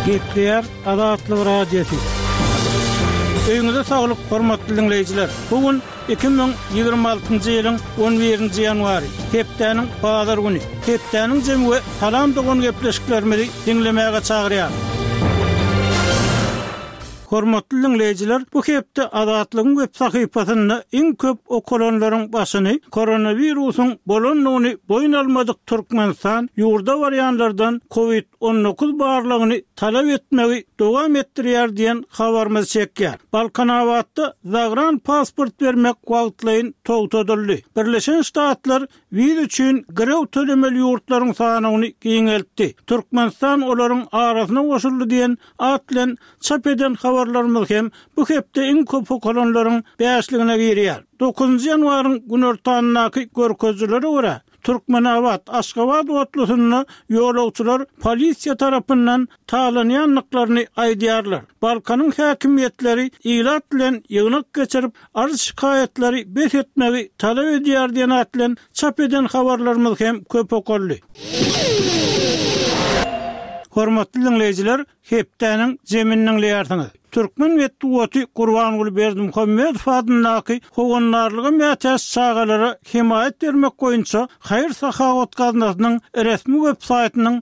Gepler Azatlyk Radiosu. Öňüňizde saglyk, hormatly dinleýijiler. Bugün 2026-njy ýylyň 11-nji ýanwary, hepdeniň bazar güni. Hepdeniň jemgy salam dogan gepleşiklerimizi dinlemäge çagyrýar. Hormatly dinleýijiler, bu hepde Azatlygyň web sahypasyny iň köp okulanlaryň başyny koronawirusyň bolanlygyny boyun almadyk Türkmenistan ýurda barýanlardan COVID-19 barlygyny talap etmegi dowam etdirýär diýen habarymyz çekýär. Balkanawatda zagran pasport bermek wagtlaýyn togtadyldy. Birleşen Ştatlar wiz üçin girew tölemeli ýurtlaryň sanyny giňeltdi. Türkmenistan olaryň arasyna goşuldy diýen atlen çap eden habarlarymyz hem bu hepde iň köp okulanlaryň bäşligine girýär. 9 ýanwaryň günortanyňky görkezlere görä Türkmenawat Aşgabat otlusyny ýolagçylar polisiýa tarapyndan talanýanlyklaryny aýdýarlar. Balkanyň häkimiýetleri ilat bilen ýygnak geçirip arz şikaýetleri bes etmegi talap edýär diýen atlen çap eden habarlarymyz hem köp okuldy. Hormatly dinleýijiler, hepdeniň jeminiň leýärsiňiz. Türkmen Metduwaty Gurbangul Berdimuhammedow adyndaky howanlarlygy mätäs çağalary himayet bermek goýunça Haýyr Sahawat gaznasynyň resmi websaýtynyň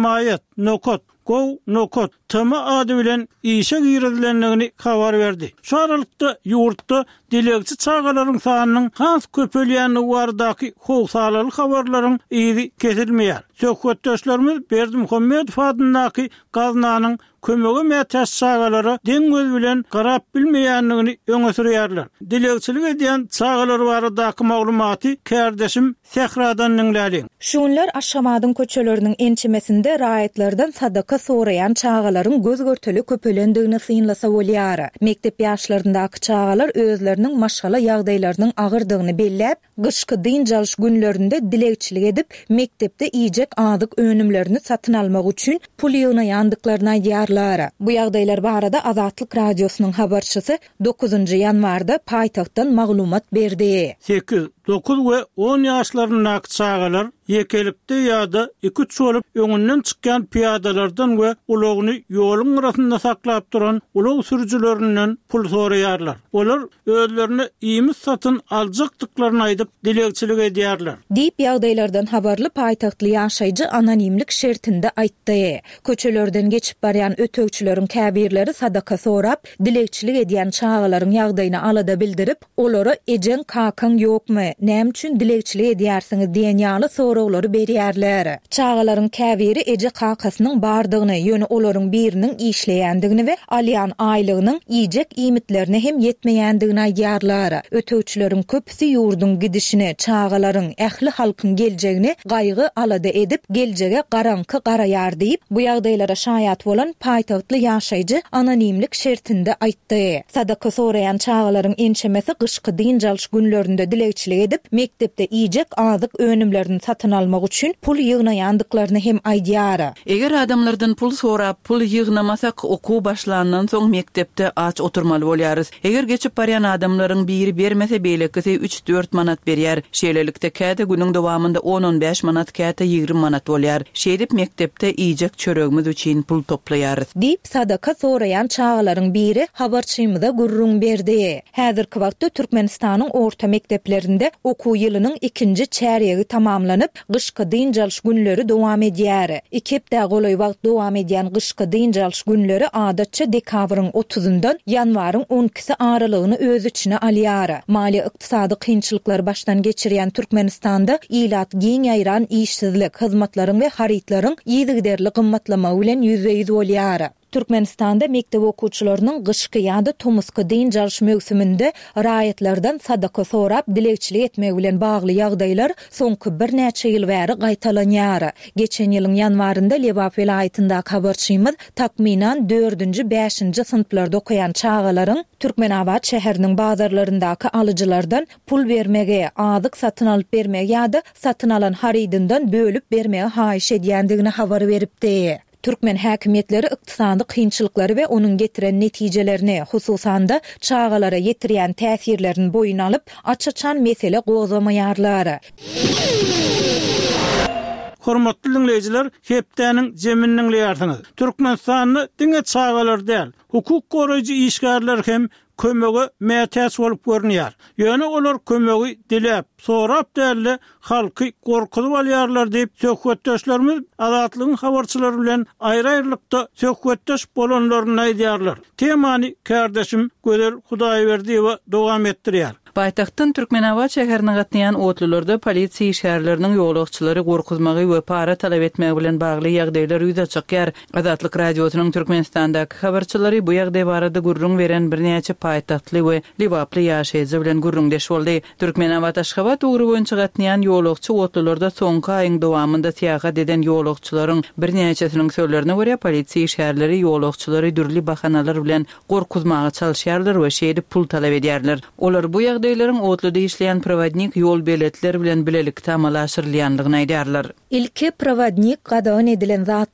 himayet.gov.nokot tama ady bilen işe girilenligini habar berdi. Şu aralykda ýurtda dilegçi çağalaryň sanynyň has köpelýäni bardaky howsalaly habarlaryň izi kesilmeýär. Söhbetdeşlerimiz Berdimuhammedow adyndaky gaznanyň kömegi mätäs çağalary deňiz bilen garap bilmeýänligini öňe sürýärler. Dilegçilik edýän çağalar baradaky maglumaty kärdeşim Sehradan dinläliň. Şunlar Aşgabatyň köçeleriniň ençemesinde raýatlardan sadaka soraýan çağalaryň göz görteli köpelendigini syňlasa bolýar. Mektep ýaşlaryndaky çağalar özleriniň maşgala ýagdaýlarynyň agyrdygyny belläp, gyşky dyn çalyş günlerinde dilegçilik edip, mektepde iýjek adyk önümlerini satyn almak üçin pul ýygnaýandyklaryny aýdýarlar. Bu ýagdaýlar barada Azatlyk radiosynyň habarçysy 9-njy ýanwarda paýtagtdan maglumat berdi. 8, 9 we 10 ýaşlarynyň çağalar yekelikde ýa-da 2 çolup öňünden çykýan piýadalardan we ulagyny ýoluň arasynda saklap duran ulag sürüjilerinden pul soraýarlar. Olar özlerini iýmis satyn aljakdyklaryny aýdyp dilegçilik edýärler. Diýip ýagdaýlardan habarly paýtaktly ýaşaýjy anonimlik şertinde aýtdy. Köçelerden geçip barýan ötögçüleriň käbirleri sadaka sorap, dilegçilik edýän çağalaryň ýagdaýyny alada bildirip, olara ejen kakan ýokmy, näme üçin dilegçilik edýärsiňiz diýen ýaly soraglary berýärler. Çağalaryň käbiri eje kakasynyň bardygyny, ýöne olaryň biriniň işleýändigini we alýan aýlygynyň iýjek iýmitlerini hem ýetmeýändigini aýdýarlar. Ötögçüleriň köpüsi ýurdun gidişini, çağalaryň ähli halkyň geljegini gaýgy alada edip, geljege garanky garaýar diýip, bu ýagdaýlara şaýat bolan paýtaktly ýaşaýjy anonimlik şertinde aýtdy. Sadaka soraýan çağalaryň ençemesi gyşky dyn çalyş günlerinde dilegçilik edip, mektepde iýjek adyk önümlerini satyn almak üçin pul ýygnaýandyklaryny hem aýdýar. Eger adamlardan pul sorap, pul ýygnamasak okuw başlanandan soň mektepde aç oturmaly bolýarys. Eger geçip barýan adamlaryň biri bermese beýlekisi 3-4 manat berýär. Şeýlelikde käte günüň dowamında 10-15 manat, käte 20 manat bolýar. Şeýdip mektepde iýjek çöregimiz üçin pul toplaýarys. Diýip sadaka soraýan çağalaryň biri habarçymyza gurrun berdi. Häzirki wagtda Türkmenistanyň orta mekteplerinde okuw ýylynyň 2-nji çäregi tamamlanyp, gyşky dyn çalyş günleri dowam edýär. 2 hepde goly wagt dowam edýän gyşky dyn çalyş günleri adatça dekabryň 30-ndan ýanwaryň 12-si aralygyny öz içine alýar. Mali ykdysady kynçylyklar başdan geçirýän Türkmenistanda ilat giň ýaýran işsizlik, hyzmatlaryň we haritlaryň ýygyderli gymmatlama bilen ýüzbeýiz bolýar. Türkmenistanda mektep okuwçylarynyň gyşky ýa-da tomuska dyn çalyş mövsüminde raýatlardan sadaka sorap dilegçilik etmek bilen bagly ýagdaýlar soňky bir näçe ýyl bäri gaýtalanýar. Geçen ýylyň ýanwarynda Lebap vilayatyndäki habarçymyz takminan 4-nji 5-nji synplarda okuyan çağalaryň Türkmenawat şäheriniň bazarlaryndaky alyjylardan pul bermege, adyk satyn alyp bermege ýa-da satyn alan haridyndan bölüp bermege haýyş edýändigini habar beripdi. Türkmen häkimetleri ykdysady kynçylyklary we onuň getiren netijelerini, hususan da çağalara ýetirýän täsirlerini boyun alyp, açaçan mesele gozamaýarlar. Hormatly dinleyijiler, hepdäniň jeminiň ýartyňyz. Türkmenistanyny diňe çağalar däl, hukuk goraýjy işgärler hem kömegi mätäs bolup görnýär. Ýöne olar kömegi diläp, sorap däli halky gorkuly bolýarlar diýip söhbetdeşlerimiz azatlygyň habarçylary bilen aýry-aýrylykda söhbetdeş bolanlaryny aýdýarlar. Temany kardeşim Gözel Hudaýberdiýewa dowam etdirýär. Baytaxtyn Türkmenawa şäherine gatnaýan otlularda polisiýa işgärleriniň ýolagçylary gorkuzmagy we para talap etmegi bilen bagly ýagdaýlar ýüze çykýar. Azatlyk radiosynyň Türkmenistandaky habarçylary bu ýagdaý barada gurrun beren birnäçe paýtaxtly we libaply ýaşaýjy bilen gurrundeş boldy. Türkmenawa Taşgabat ugry boýunça gatnaýan ýolagçy otlularda soňky aýyň dowamında täýat eden ýolagçylaryň birnäçesiniň sözlerine görä polisiýa işgärleri ýolagçylary dürli bahanalar bilen gorkuzmagy çalyşýarlar we şeýle pul talap edýärler. Olar bu ýagdaýlaryň otluda işleýän prowadnik ýol biletleri bilen bilelikde amalaşyrylýandygyny aýdýarlar. Ilki prowadnik gadawan edilen zat